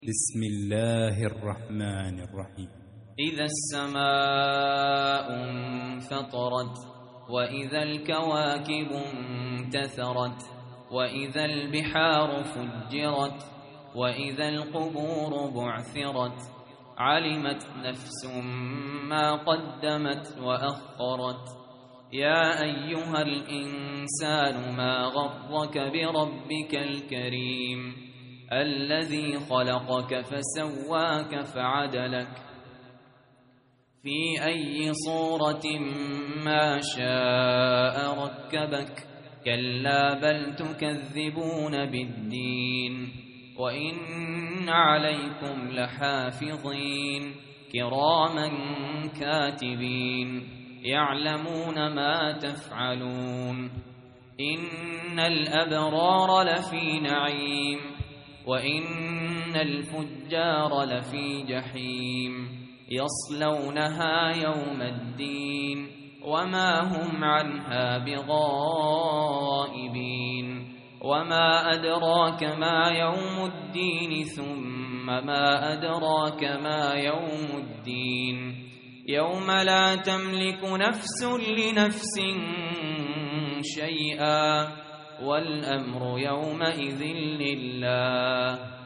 بسم الله الرحمن الرحيم. إذا السماء انفطرت وإذا الكواكب انتثرت وإذا البحار فجرت وإذا القبور بعثرت علمت نفس ما قدمت وأخرت. يا أيها الإنسان ما غرك بربك الكريم الذي خلقك فسواك فعدلك في أي صورة ما شاء ركبك. كلا بل تكذبون بالدين وإن عليكم لحافظين كراما كاتبين يعلمون ما تفعلون. إن الأبرار لفي نعيم وإن الفجار لفي جحيم يصلونها يوم الدين وما هم عنها بغائبين. وما أدراك ما يوم الدين ثم ما أدراك ما يوم الدين يوم لا تملك نفس لنفس شيئا والأمر يومئذ لله.